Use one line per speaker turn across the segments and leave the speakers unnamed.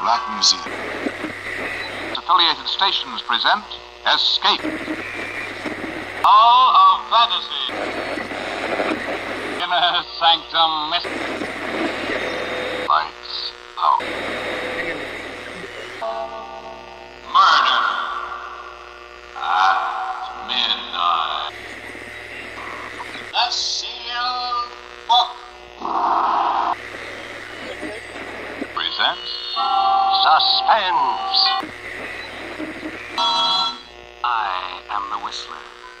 Black Museum.
Affiliated stations present Escape. All of Fantasy. Inner Sanctum Lights Out. Murder at midnight. The Sealed Book presents Suspense. I am the Whistler.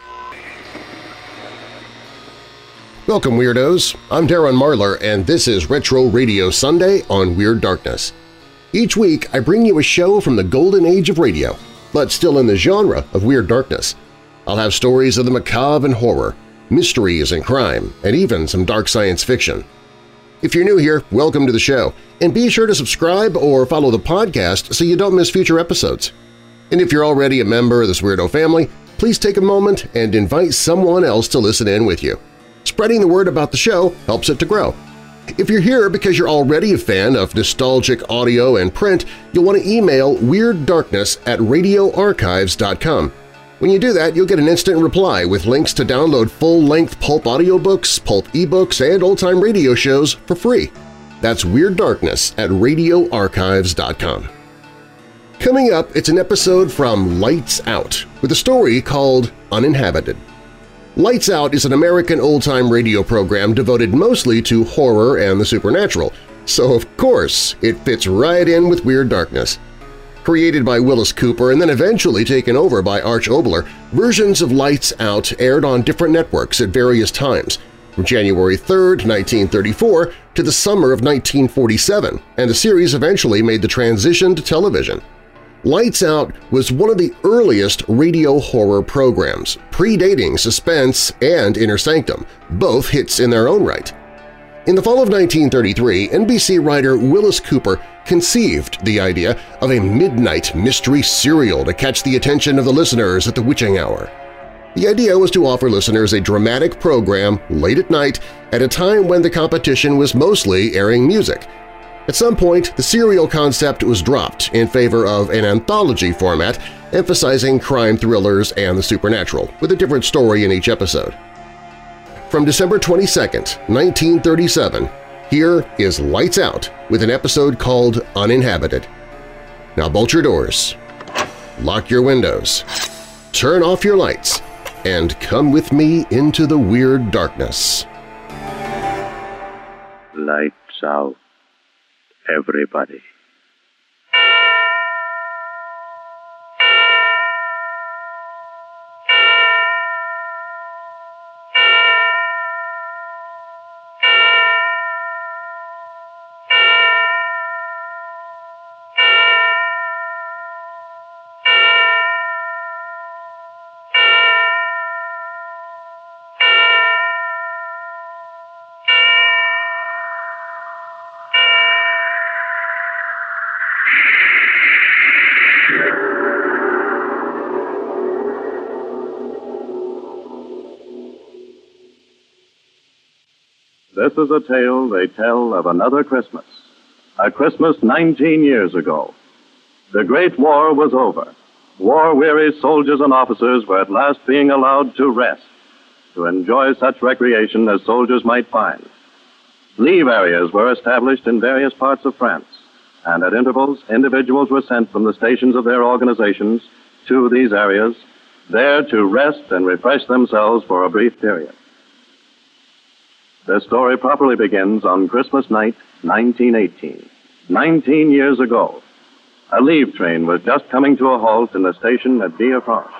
Welcome, Weirdos! I'm Darren Marlar, and this is Retro Radio Sunday on Weird Darkness. Each week, I bring you a show from the golden age of radio, but still in the genre of Weird Darkness. I'll have stories of the macabre and horror, mysteries and crime, and even some dark science fiction. If you're new here, welcome to the show, and be sure to subscribe or follow the podcast so you don't miss future episodes. And if you're already a member of this weirdo family, please take a moment and invite someone else to listen in with you. Spreading the word about the show helps it to grow. If you're here because you're already a fan of nostalgic audio and print, you'll want to email weirddarkness@radioarchives.com. When you do that, you'll get an instant reply with links to download full-length pulp audiobooks, pulp ebooks, and old-time radio shows for free. That's weirddarkness@radioarchives.com. Coming up, it's an episode from Lights Out with a story called Uninhabited. Lights Out is an American old-time radio program devoted mostly to horror and the supernatural, so of course it fits right in with Weird Darkness. Created by Willis Cooper and then eventually taken over by Arch Oboler, versions of Lights Out aired on different networks at various times, from January 3, 1934 to the summer of 1947, and the series eventually made the transition to television. Lights Out was one of the earliest radio horror programs, predating Suspense and Inner Sanctum, both hits in their own right. In the fall of 1933, NBC writer Willis Cooper conceived the idea of a midnight mystery serial to catch the attention of the listeners at the witching hour. The idea was to offer listeners a dramatic program late at night at a time when the competition was mostly airing music. At some point, the serial concept was dropped in favor of an anthology format emphasizing crime thrillers and the supernatural, with a different story in each episode. From December 22, 1937, here is Lights Out with an episode called Uninhabited. Now bolt your doors, lock your windows, turn off your lights, and come with me into the Weird Darkness.
Lights out, everybody. This is a tale they tell of another Christmas, a Christmas 19 years ago. The Great War was over. War-weary soldiers and officers were at last being allowed to rest, to enjoy such recreation as soldiers might find. Leave areas were established in various parts of France, and at intervals, individuals were sent from the stations of their organizations to these areas, there to rest and refresh themselves for a brief period. This story properly begins on Christmas night, 1918. 19 years ago, a leave train was just coming to a halt in the station at Villefranche.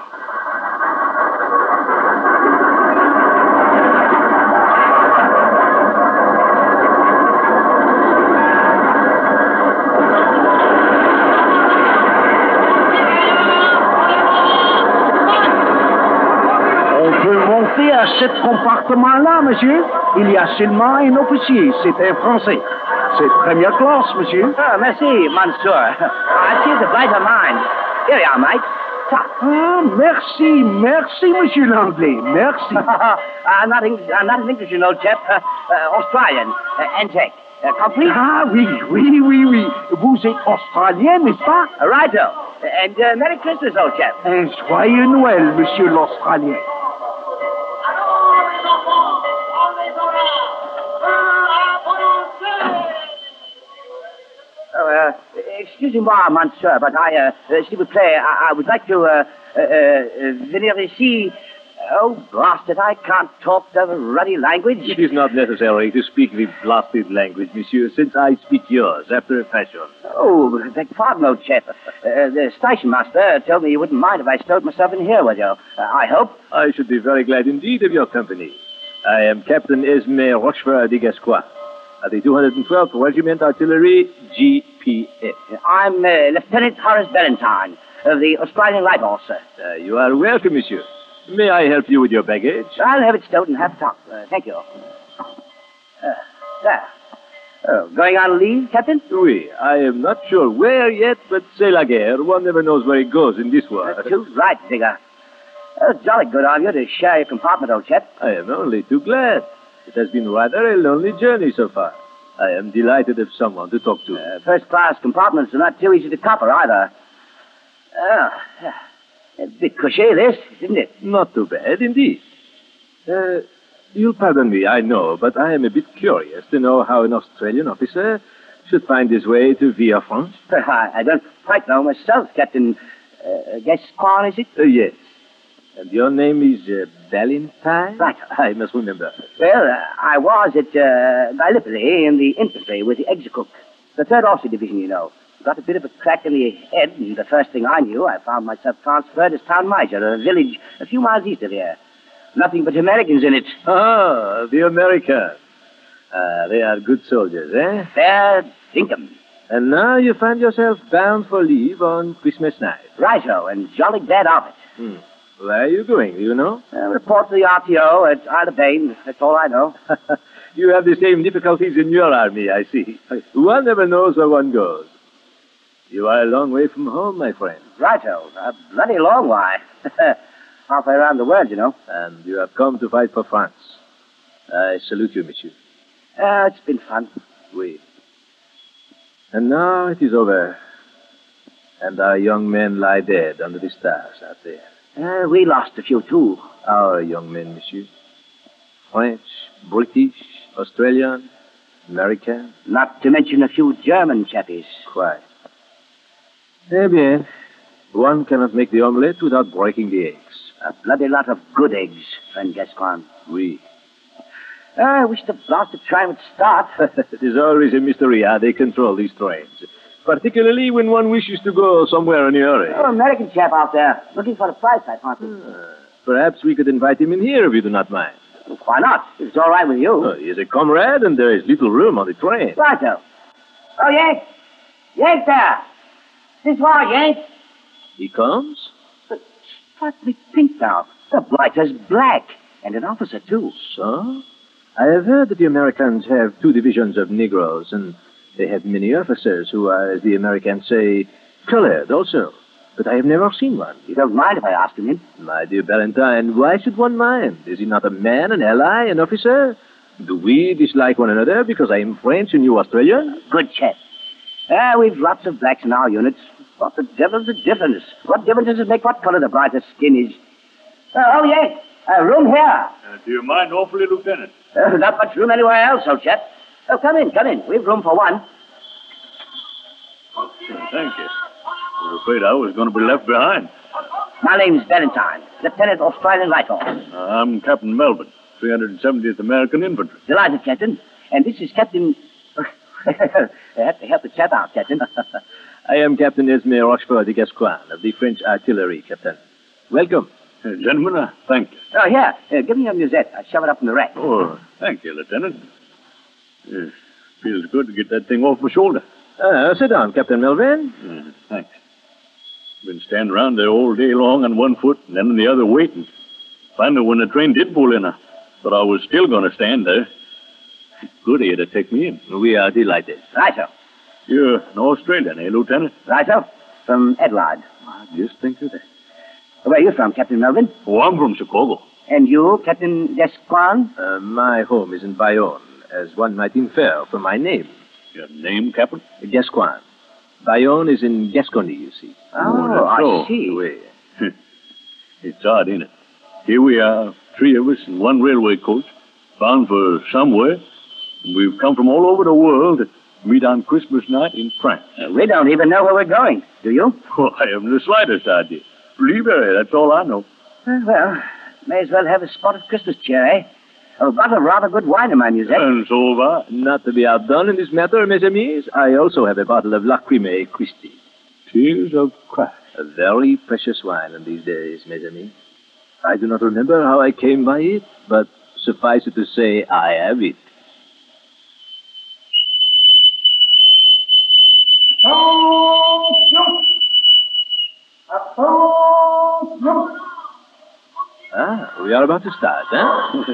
À ce compartiment-là, monsieur, il y a seulement un officier. C'est un Français. C'est première classe, monsieur.
Oh, merci, monsieur. I see the brighter mind. Here you are, mate.
Ah, merci, monsieur l'anglais. Merci.
I'm not English, you know, chap. Australian. And Czech. Complete?
Ah, oui. Vous êtes Australien, n'est-ce pas?
Righto. And Merry Christmas, old chap.
Un joyeux Noël, monsieur l'Australien.
Excusez-moi, monsieur, but s'il vous plaît, I would like to venir ici. Oh, blast it, I can't talk the ruddy language.
It is not necessary to speak the blasted language, monsieur, since I speak yours after a fashion.
Oh, beg pardon, old chap. The station master told me you wouldn't mind if I stowed myself in here with you. I hope.
I should be very glad indeed of your company. I am Captain Esme Rochefort de Gascoigne, of the 212th Regiment Artillery, GPF.
I'm Lieutenant Horace Valentine of the Australian Light Horse, sir.
You are welcome, monsieur. May I help you with your baggage?
I'll have it stowed in half top. Thank you. There. Oh, going on leave, Captain?
Oui, I am not sure where yet, but c'est la guerre. One never knows where it goes in this world.
Too right, Digger. Jolly good of you to share your compartment, old chap.
I am only too glad. It has been rather a lonely journey so far. I am delighted of someone to talk to.
First-class compartments are not too easy to copper, either. A bit cushy, this, isn't it?
Not too bad, indeed. You'll pardon me, I know, but I am a bit curious to know how an Australian officer should find his way to Villafranche.
I don't quite know myself, Captain. Gascoigne, is it?
Yes. And your name is Valentine?
Right.
I must remember.
Well, I was at Gallipoli in the infantry with the Executive, the 3rd Officer Division, you know. Got a bit of a crack in the head, and the first thing I knew, I found myself transferred as town major of a village a few miles east of here. Nothing but Americans in it.
Ah, the Americans. They are good soldiers, eh?
Fair dinkum.
And now you find yourself bound for leave on Christmas night.
Righto, and jolly glad of it.
Where are you going, do you know?
Report to the RTO at Isle of Bane. That's all I know.
You have the same difficulties in your army, I see. One never knows where one goes. You are a long way from home, my friend.
Righto. A bloody long way. Halfway around the world, you know.
And you have come to fight for France. I salute you, monsieur.
It's been fun.
Oui. And now it is over. And our young men lie dead under the stars out there.
We lost a few, too.
Our young men, monsieur. French, British, Australian, American.
Not to mention a few German chappies.
Quite. Eh bien, one cannot make the omelette without breaking the eggs.
A bloody lot of good eggs, friend Gascoigne.
Oui.
I wish the blasted train would start.
It is always a mystery how they control these trains. Particularly when one wishes to go somewhere in a hurry.
Oh, American chap out there, looking for a price, I fancy.
Perhaps we could invite him in here if you do not mind.
Why not? If it's all right with you.
He is a comrade, and there is little room on the train.
Righto. Oh, Yank. Yank there. This way, Yank.
He comes?
But partly pink now. The blighter's black. And an officer, too.
So? I have heard that the Americans have 2 divisions of Negroes, and they have many officers who are, as the Americans say, colored also. But I have never seen one.
You don't mind if I ask him in?
My dear Valentine, why should one mind? Is he not a man, an ally, an officer? Do we dislike one another because I am French and you Australian?
Good chap. We've lots of blacks in our units. What the devil's the difference? What difference does it make what color the brighter skin is? Yes. Room here.
Do you mind awfully, Lieutenant?
Not much room anywhere else, old chap. Oh, come in. We've room for one.
Thank you. I was afraid I was going to be left behind.
My name's Valentine, Lieutenant Australian Light Horse.
I'm Captain Melvin, 370th American Infantry.
Delighted, Captain. And this is Captain... I have to help the chap out, Captain.
I am Captain Esme Rochefort de Gascoigne of the French Artillery, Captain. Welcome.
Gentlemen, thank you.
Oh, here. Give me your musette. I'll shove it up in the rack.
Oh, thank you, Lieutenant. Feels good to get that thing off my shoulder.
Sit down, Captain Melvin.
Thanks. Been standing around there all day long on one foot and then on the other waiting. Finally, when the train did pull in, I thought I was still going to stand there. Good of you to take me in.
We are delighted.
Righto.
You're an Australian, eh, Lieutenant?
Righto. From Adelaide.
Just think of that.
Where are you from, Captain Melvin?
Oh, I'm from Chicago.
And you, Captain Gascoigne?
My home is in Bayonne. as one might infer from my name.
Your name, Captain?
Gascoigne. Bayonne is in Gascony, you see.
Oh,
that's so.
I see.
Oui.
It's odd, ain't it? Here we are, three of us in one railway coach, bound for somewhere. And we've come from all over the world to meet on Christmas night in France.
We don't even know where we're going, do you?
Oh, I haven't the slightest idea. Blueberry, that's all I know.
Well, may as well have a spotted Christmas cheer, eh? A bottle of rather good wine in my musette.
And so have I.
Not to be outdone in this matter, mes amis, I also have a bottle of Lacrimée Christi.
Tears of Christ.
A very precious wine in these days, mes amis. I do not remember how I came by it, but suffice it to say, I have it. Ah, we are about to start, huh?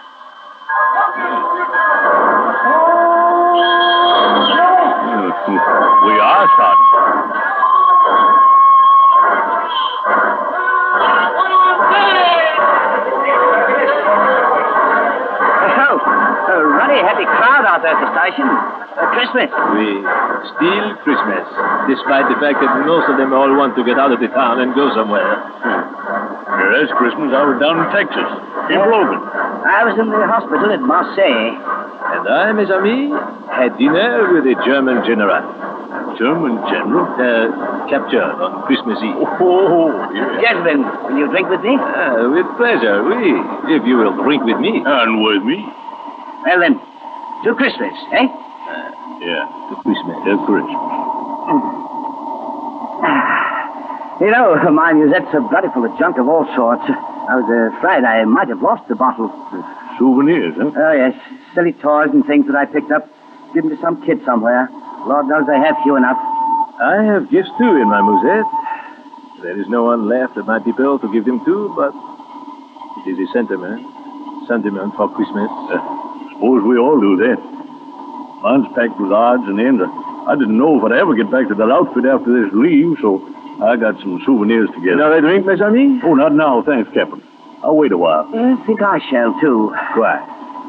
We are starting.
Oh, a ruddy happy crowd out there at the station. Christmas.
We still Christmas, despite the fact that most of them all want to get out of the town and go somewhere.
Last Christmas, I was down in Texas, in Logan.
I was in the hospital at Marseille.
And I, mes amis, had dinner with a German general.
German general?
Captured on Christmas Eve.
Oh, yeah.
Gentlemen, will you drink with me?
With pleasure, oui, if you will drink with me.
And with me?
Well then, to Christmas, eh?
Yeah.
To Christmas.
To Christmas.
You know, my musette's so bloody full of junk of all sorts. I was afraid I might have lost the bottle.
Souvenirs, huh?
Oh, yes. Silly toys and things that I picked up. Give them to some kid somewhere. Lord knows they have few enough.
I have gifts, too, in my musette. There is no one left of my people to give them to, but it is a sentiment for Christmas.
Suppose we all do that. Mine's packed with odds and ends. I didn't know if I'd ever get back to that outfit after this leave, so I got some souvenirs together.
Now a drink, mes amis?
Oh, not now, thanks, Captain. I'll wait a while.
I think I shall, too.
Quite.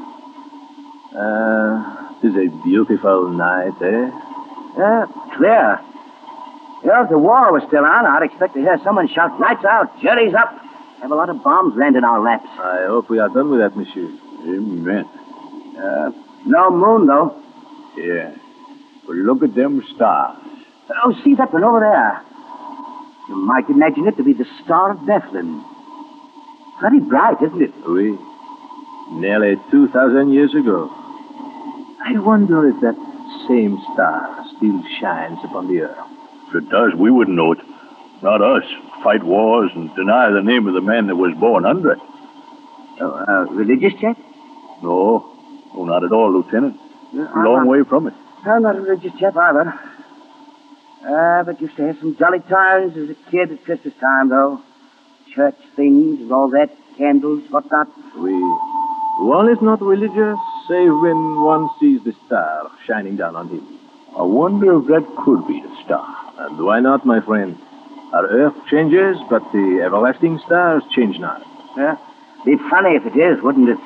It is a beautiful night, eh?
Clear. You know, if the war was still on, I'd expect to hear someone shout, "Lights out, jury's up." Have a lot of bombs land in our laps.
I hope we are done with that, monsieur.
Amen.
No moon, though.
Yeah. But look at them stars.
Oh, see that one over there? You might imagine it to be the Star of Bethlehem. Very bright, isn't it?
Oui. Nearly 2,000 years ago. I wonder if that same star still shines upon the earth.
If it does, we wouldn't know it. Not us. Fight wars and deny the name of the man that was born under it.
Oh, religious chap?
No. No, not at all, Lieutenant. Long way from it.
I'm not a religious chap either. But used to have some jolly times as a kid at Christmas time, though. Church things and all that, candles, whatnot.
One is not religious, save when one sees the star shining down on him.
I wonder if that could be the star.
And why not, my friend? Our earth changes, but the everlasting stars change not.
Yeah. Be funny if it is, wouldn't it?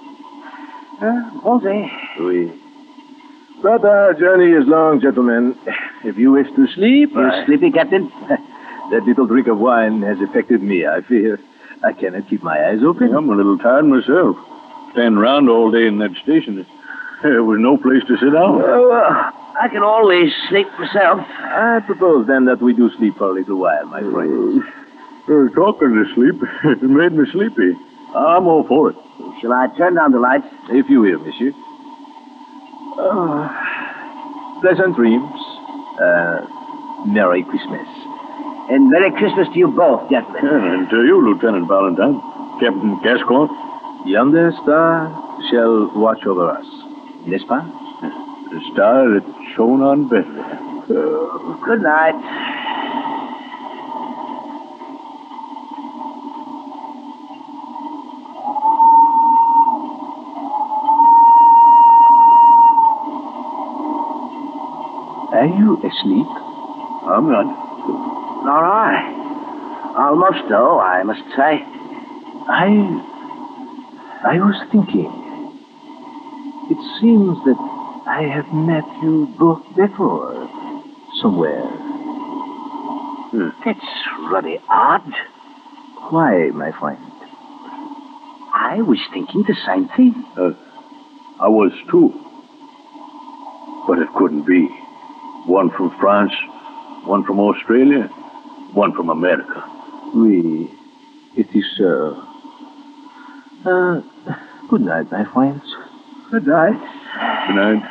Won't they?
Oui. But our journey is long, gentlemen. If you wish to sleep...
You sleepy, Captain?
That little drink of wine has affected me, I fear. I cannot keep my eyes open.
I'm a little tired myself. Standing around all day in that station. There was no place to sit down.
Well, I can always sleep myself.
I propose, then, that we do sleep for a little while, my friends.
Talking to sleep, it made me sleepy. I'm all for it.
Shall I turn down the lights?
If you will, monsieur. Pleasant dreams. Merry Christmas.
And Merry Christmas to you both, gentlemen.
Yeah, and to you, Lieutenant Valentine. Captain Gascoigne.
Yonder star shall watch over us, n'est-ce pas?
The star that shone on Bethlehem.
Good night.
Are you asleep?
I'm not.
Nor I. Almost, though, I must say.
I was thinking. It seems that I have met you both before, somewhere.
That's rather odd.
Why, my friend?
I was thinking the same thing.
I was too. But it couldn't be. One from France, one from Australia, one from America.
Oui, it is so. Good night, my friends.
Good night.
Good night.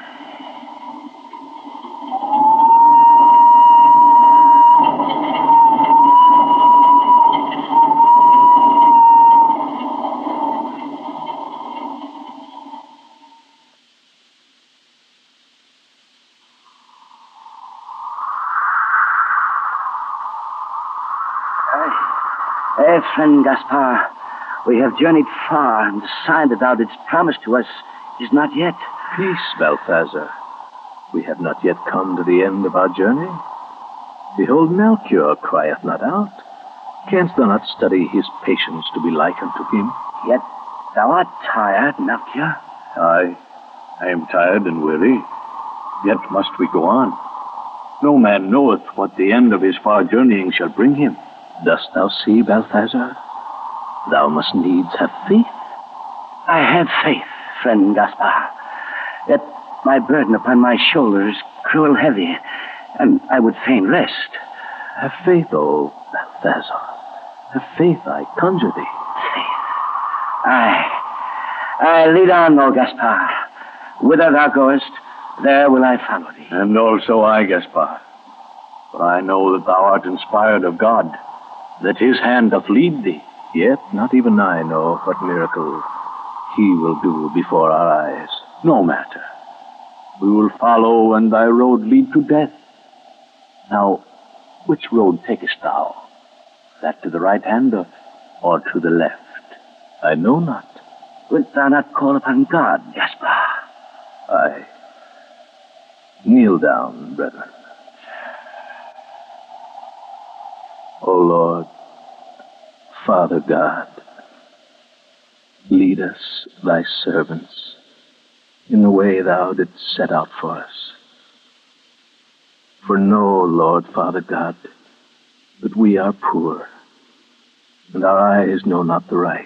Friend Gaspar, we have journeyed far, and the sign that thou didst promise to us is not yet.
Peace, Balthazar. We have not yet come to the end of our journey. Behold, Melchior crieth not out. Canst thou not study his patience to be like unto him?
Yet thou art tired, Melchior.
I am tired and weary, yet must we go on. No man knoweth what the end of his far journeying shall bring him.
Dost thou see, Balthazar? Thou must needs have faith.
I have faith, friend Gaspar. Yet my burden upon my shoulders is cruel heavy, and I would fain rest.
Have faith, O Balthazar. Have faith, I conjure thee.
Faith. I lead on, O Gaspar. Whither thou goest, there will I follow thee.
And also I, Gaspar. For I know that thou art inspired of God, that his hand doth lead thee.
Yet not even I know what miracle he will do before our eyes.
No matter. We will follow, and thy road lead to death. Now, which road takest thou? That to the right hand or to the left?
I know not.
Wilt thou not call upon God, Gaspar?
Aye. Kneel down, brethren. O Lord, Father God, lead us, thy servants, in the way thou didst set out for us. For know, Lord, Father God, that we are poor, and our eyes know not the right,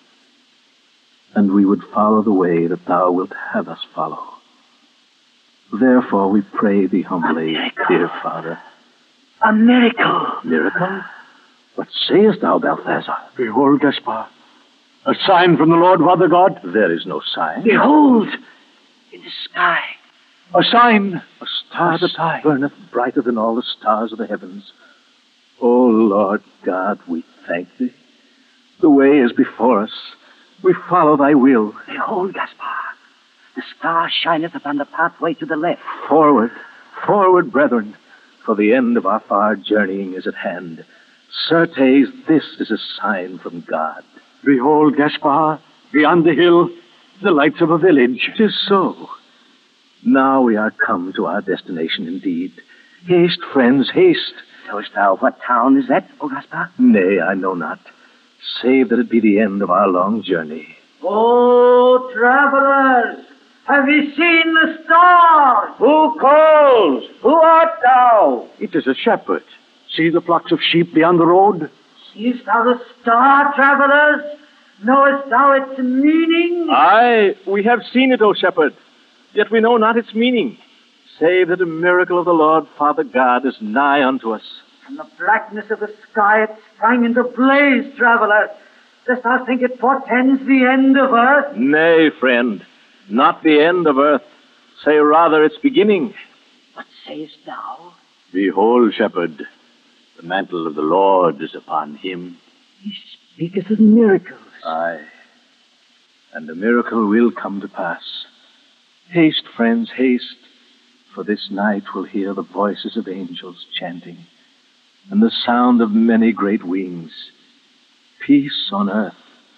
and we would follow the way that thou wilt have us follow. Therefore we pray thee humbly, dear Father.
A miracle.
Miracle? What sayest thou, Balthazar?
Behold, Gaspar, a sign from the Lord, Father God.
There is no sign.
Behold, in the sky.
A sign.
A star that burneth brighter than all the stars of the heavens. O Lord God, we thank thee. The way is before us. We follow thy will.
Behold, Gaspar, the star shineth upon the pathway to the left.
Forward, forward, brethren, for the end of our far journeying is at hand. Certes, this is a sign from God.
Behold, Gaspar, beyond the hill, the lights of a village.
'Tis so. Now we are come to our destination indeed. Haste, friends, haste.
Knowest thou what town is that, O Gaspar?
Nay, I know not, save that it be the end of our long journey.
Oh, travelers, have ye seen the star?
Who calls? Who art thou?
It is a shepherd. See the flocks of sheep beyond the road?
Seest thou the star, travelers? Knowest thou its meaning?
Aye, we have seen it, O shepherd, yet we know not its meaning, save that a miracle of the Lord Father God is nigh unto us.
From the blackness of the sky it sprang into blaze, traveler. Dost thou think it portends the end of earth?
Nay, friend, not the end of earth. Say rather its beginning.
What sayest thou?
Behold, shepherd, the mantle of the Lord is upon him.
He speaketh of miracles.
Aye, and the miracle will come to pass. Haste, friends, haste, for this night will hear the voices of angels chanting, and the sound of many great wings. Peace on earth,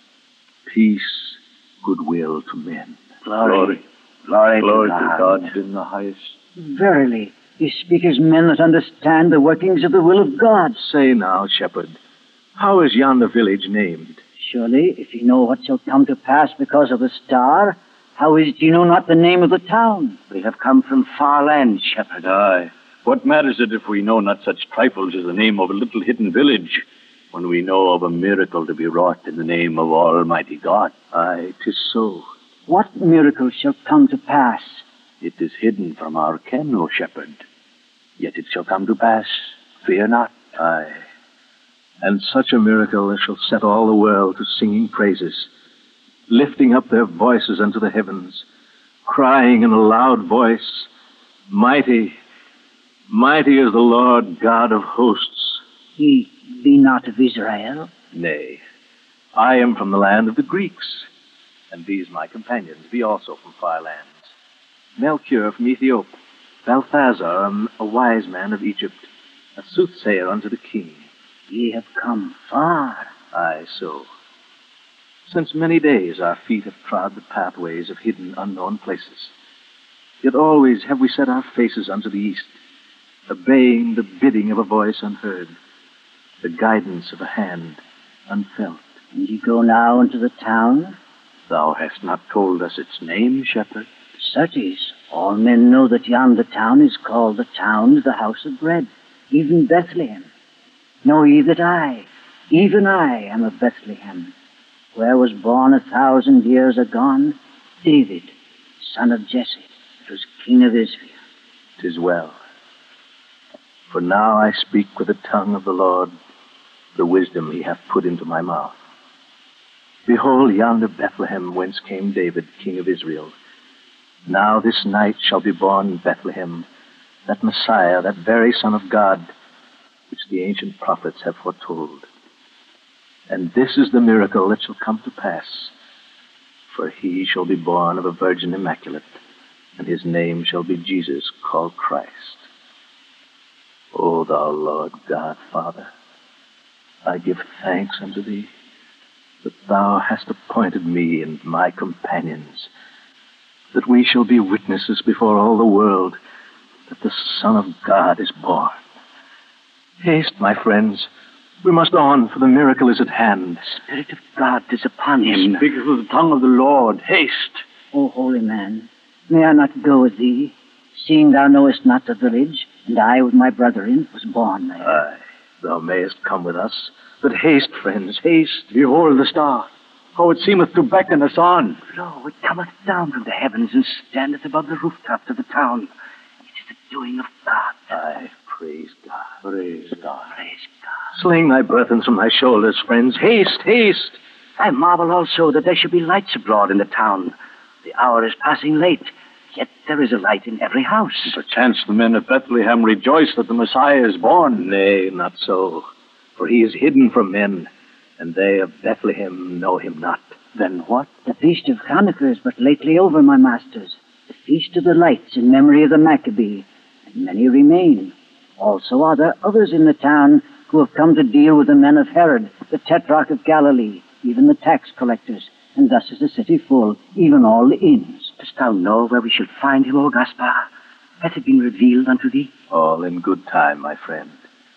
peace, goodwill to men.
Glory to God
in the highest.
Verily, ye speak as men that understand the workings of the will of God.
Say now, shepherd, how is yonder village named?
Surely, if ye know what shall come to pass because of the star, How is it you know not the name of the town?
We have come from far land, shepherd.
Aye. What matters it if we know not such trifles as the name of a little hidden village, when we know of a miracle to be wrought in the name of Almighty God?
Aye, 'tis so.
What miracle shall come to pass?
It is hidden from our ken, O shepherd. Yet it shall come to pass. Fear not.
Aye. And such a miracle as shall set all the world to singing praises, lifting up their voices unto the heavens, crying in a loud voice, Mighty, mighty is the Lord God of hosts.
Ye be not of Israel?
Nay, I am from the land of the Greeks, and these my companions be also from far lands. Melchior from Ethiopia, Balthazar, a wise man of Egypt, a soothsayer unto the king.
Ye have come far.
Aye, so. Since many days our feet have trod the pathways of hidden, unknown places. Yet always have we set our faces unto the east, obeying the bidding of a voice unheard, the guidance of a hand unfelt.
And ye go now into the town?
Thou hast not told us its name, shepherd.
Certes, all men know that yonder town is called the town of the house of bread, even Bethlehem. Know ye that I, even I, am of Bethlehem, where was born 1,000 years agone David, son of Jesse, that was king of Israel.
'Tis well. For now I speak with the tongue of the Lord, the wisdom he hath put into my mouth. Behold yonder Bethlehem, whence came David, king of Israel. Now this night shall be born in Bethlehem that Messiah, that very Son of God, which the ancient prophets have foretold. And this is the miracle that shall come to pass. For he shall be born of a virgin immaculate, and his name shall be Jesus, called Christ. O thou Lord God, Father, I give thanks unto thee that thou hast appointed me and my companions, that we shall be witnesses before all the world that the Son of God is born. Haste, my friends. We must on, for the miracle is at hand.
The Spirit of God is upon him.
Speaketh with the tongue of the Lord. Haste.
O holy man, may I not go with thee, seeing thou knowest not the village, and I with my brethren was born there?
Aye, thou mayest come with us. But haste, friends, haste. Behold the star.
How it seemeth to beckon us on.
Lo, it cometh down from the heavens and standeth above the rooftops of the town. It is the doing of God.
Aye, praise God. Praise God.
Praise God.
Sling thy burthens from thy shoulders, friends. Haste, haste.
I marvel also that there should be lights abroad in the town. The hour is passing late, yet there is a light in every house.
Perchance the men of Bethlehem rejoice that the Messiah is born.
Nay, not so. For he is hidden from men, and they of Bethlehem know him not.
Then what?
The feast of Hanukkah is but lately over, my masters. The feast of the lights in memory of the Maccabee, and many remain. Also are there others in the town who have come to deal with the men of Herod, the Tetrarch of Galilee, even the tax collectors, and thus is the city full, even all the inns.
Dost thou know where we shall find him, O Gaspar? Hath it been revealed unto thee?
All in good time, my friend.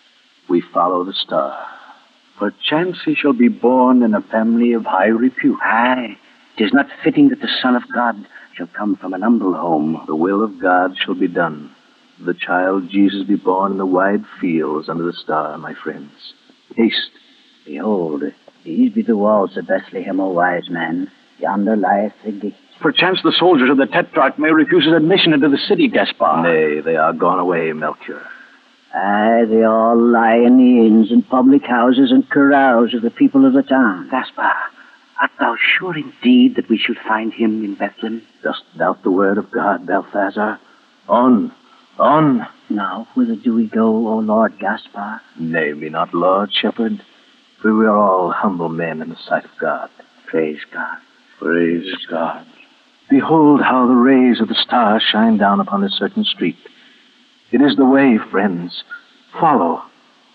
We follow the star.
Perchance he shall be born in a family of high repute.
Aye, it is not fitting that the Son of God shall come from an humble home.
The will of God shall be done. The child Jesus be born in the wide fields under the star, my friends. Haste.
Behold, these be the walls of Bethlehem, O wise man. Yonder lieth the gate.
Perchance the soldiers of the Tetrarch may refuse us admission into the city, Gaspar.
Nay, they are gone away, Melchior.
Aye, they all lie in the inns and public houses and carouse of the people of the town.
Gaspar, art thou sure indeed that we shall find him in Bethlehem?
Dost doubt the word of God, Balthazar? On, on.
Now, whither do we go, O Lord Gaspar?
Name me not Lord, shepherd, for we are all humble men in the sight of God.
Praise God.
Praise God. Behold how the rays of the star shine down upon a certain street. It is the way, friends. Follow.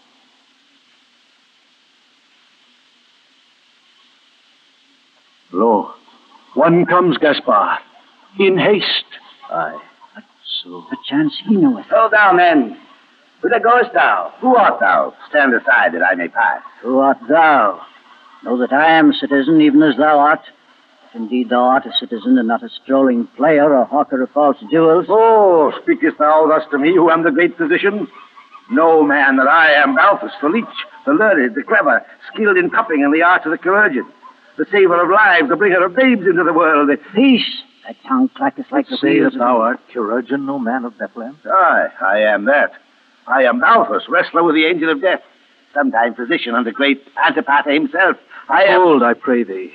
Lo, one comes, Gaspar. In haste.
Aye, so.
Perchance he knoweth.
Hold thou, men. Whither goest thou? Who art thou? Stand aside that I may pass.
Who art thou? Know that I am citizen, even as thou art. If indeed thou art a citizen and not a strolling player or hawker of false jewels.
Oh, speakest thou thus to me, who am the great physician? No, man, that I am Balthus, the leech, the learned, the clever, skilled in cupping and the arts of the chirurgeon, the saver of lives, the bringer of babes into the world.
Peace! Thy tongue clacketh like the wheels of...
thou art chirurgeon, O man of Bethlehem?
Aye, I am that. I am Balthus, wrestler with the angel of death, sometime physician unto great Antipater himself. I am...
Hold, I pray thee.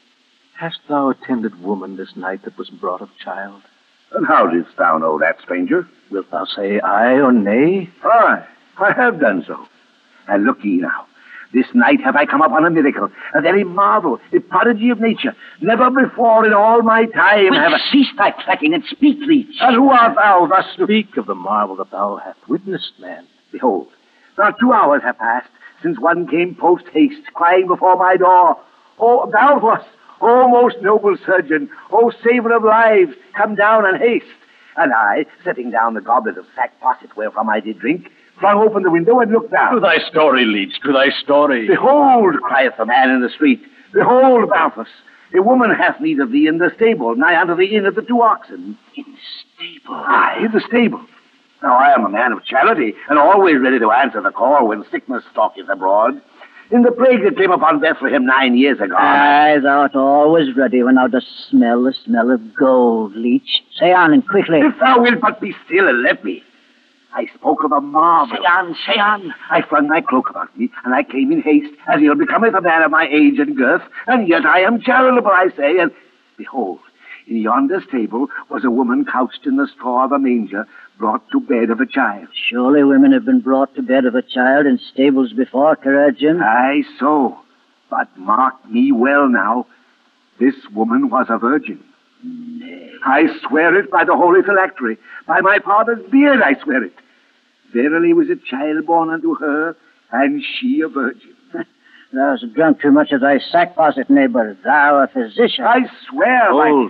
Hast thou attended woman this night that was brought of child?
And how didst thou know that, stranger?
Wilt thou say aye or nay?
Aye, I have done so. And look ye now. This night have I come upon a miracle, a very marvel, a prodigy of nature. Never before in all my time have I...
Cease thy clacking and speak, leech.
And who art thou thus to...
Speak of the marvel that thou hast witnessed, man.
Behold, now 2 hours have passed since one came post-haste, crying before my door, "O Balthus, O most noble surgeon, O saver of lives, come down and haste." And I, setting down the goblet of sack posset wherefrom I did drink, flung open the window and looked down.
To thy story, leech, to thy story.
"Behold," crieth the man in the street, "behold, Balthus, a woman hath need of thee in the stable, nigh unto the inn of the 2 oxen."
In the stable?
Aye, in the stable. Now I am a man of charity, and always ready to answer the call when sickness stalketh abroad. In the plague that came upon Bethlehem 9 years ago...
Aye, thou art always ready when thou dost smell the smell of gold, leech. Say on, and quickly.
If thou wilt but be still and let me. I spoke of a marvel.
Say on.
I flung my cloak about me, and I came in haste, as ill becometh a man of my age and girth, and yet I am charitable, I say, and behold, in yonder stable was a woman couched in the straw of a manger, brought to bed of a child.
Surely women have been brought to bed of a child in stables before, chirurgeon.
Aye, so. But mark me well now. This woman was a virgin.
Nay.
I swear it by the holy phylactery. By my father's beard I swear it. Verily was a child born unto her, and she a virgin.
Thou hast drunk too much of thy sack posset, neighbor. Thou a physician.
I swear
Hold.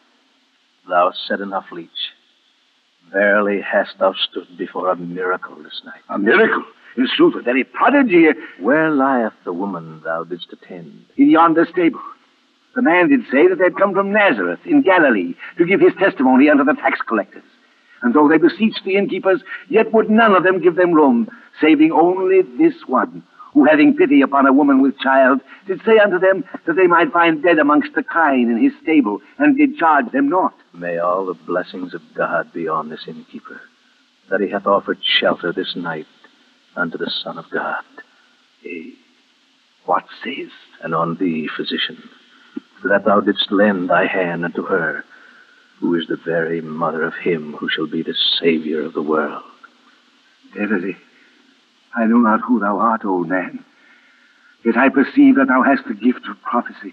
Thou said enough, leech. Verily hast thou stood before a miracle this night.
A miracle? In sooth, a very prodigy.
Where lieth the woman thou didst attend?
In yonder stable. The man did say that they'd come from Nazareth in Galilee to give his testimony unto the tax collectors. And though they beseeched the innkeepers, yet would none of them give them room, saving only this one, who, having pity upon a woman with child, did say unto them that they might find dead amongst the kine in his stable, and did charge them naught.
May all the blessings of God be on this innkeeper, that he hath offered shelter this night unto the Son of God.
Yea, what sayest?
And on thee, physician, for that thou didst lend thy hand unto her, who is the very mother of him who shall be the Savior of the world.
Verily, I know not who thou art, old man, yet I perceive that thou hast the gift of prophecy.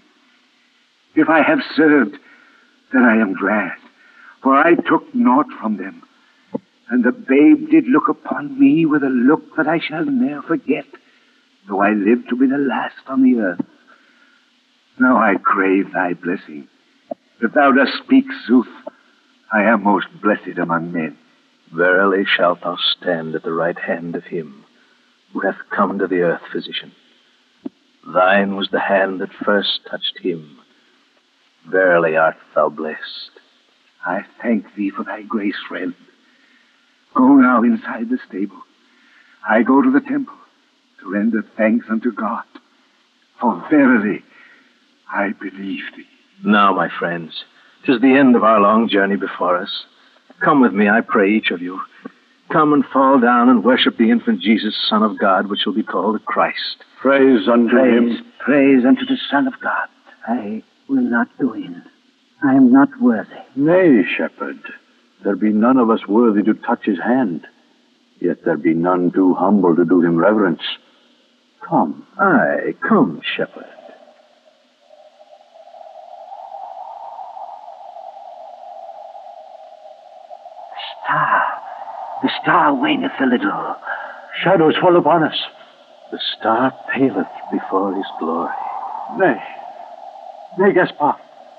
If I have served, then I am glad, for I took naught from them. And the babe did look upon me with a look that I shall ne'er forget, though I live to be the last on the earth. Now I crave thy blessing. If thou dost speak sooth, I am most blessed among men.
Verily shalt thou stand at the right hand of him who hath come to the earth, physician. Thine was the hand that first touched him. Verily art thou blessed.
I thank thee for thy grace, friend. Go now inside the stable. I go to the temple to render thanks unto God. For verily I believe thee.
Now, my friends, 'tis the end of our long journey before us. Come with me, I pray, each of you. Come and fall down and worship the infant Jesus, Son of God, which will be called the Christ.
Praise unto him.
Praise unto the Son of God. I will not go in. I am not worthy.
Nay, shepherd, there be none of us worthy to touch his hand, yet there be none too humble to do him reverence. Come.
Aye, come, shepherd.
The star waneth a little.
Shadows fall upon us.
The star paleth before his glory.
Nay, Gaspar.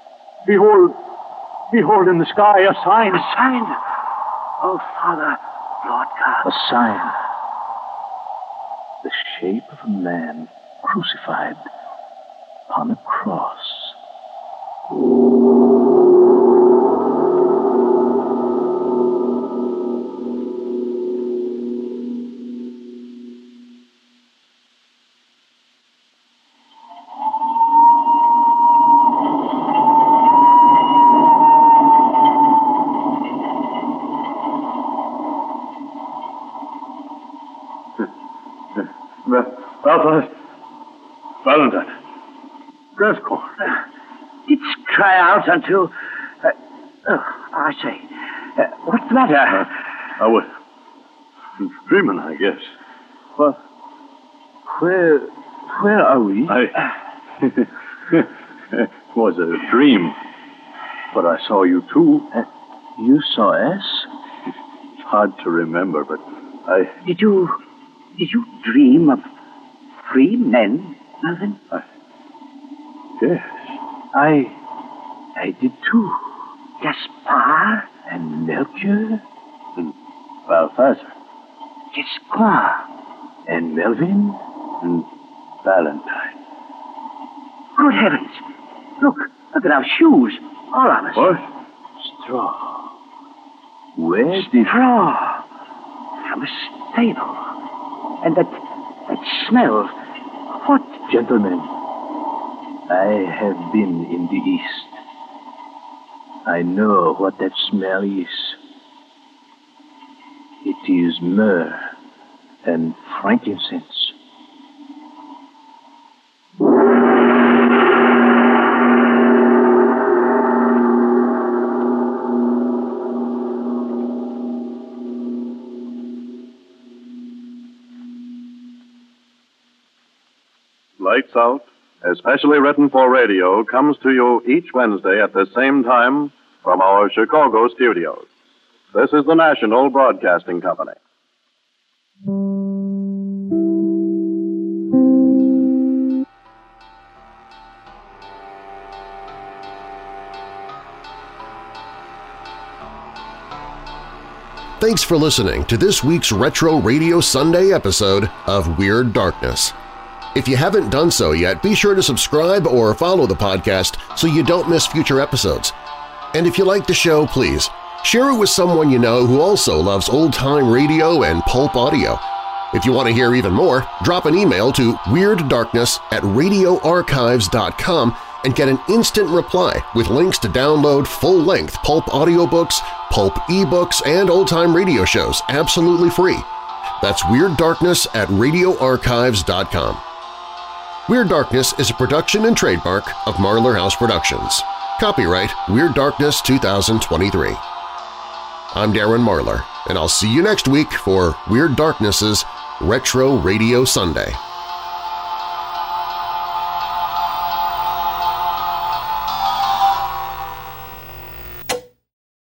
Behold in the sky a sign.
A sign? Oh, Father, Lord God.
A sign. The shape of a man crucified upon a cross.
Valentine. Gascoigne.
Didst cry out until... I say, what's the matter?
I was dreaming, I guess.
Well, where are we?
It was a dream, but I saw you too.
You saw us?
It's hard to remember, but
Did you dream of free men, Melvin?
Yes.
I did too.
Gaspard?
And Melchior?
And Balthazar.
Gascoigne?
And Melvin?
And Valentine.
Good heavens! Look at our shoes, all of us.
What?
Straw. Where did...
Straw. From a stable. And that smell. What?
Gentlemen, I have been in the East. I know what that smell is. It is myrrh and frankincense.
Lights Out, especially written for radio, comes to you each Wednesday at the same time from our Chicago studios. This is the National Broadcasting Company.
Thanks for listening to this week's Retro Radio Sunday episode of Weird Darkness. If you haven't done so yet, be sure to subscribe or follow the podcast so you don't miss future episodes. And if you like the show, please share it with someone you know who also loves old-time radio and pulp audio. If you want to hear even more, drop an email to weirddarkness@radioarchives.com and get an instant reply with links to download full-length pulp audiobooks, pulp ebooks, and old-time radio shows absolutely free. That's weirddarkness@radioarchives.com. Weird Darkness is a production and trademark of Marlar House Productions. Copyright Weird Darkness 2023. I'm Darren Marlar, and I'll see you next week for Weird Darkness's Retro Radio Sunday.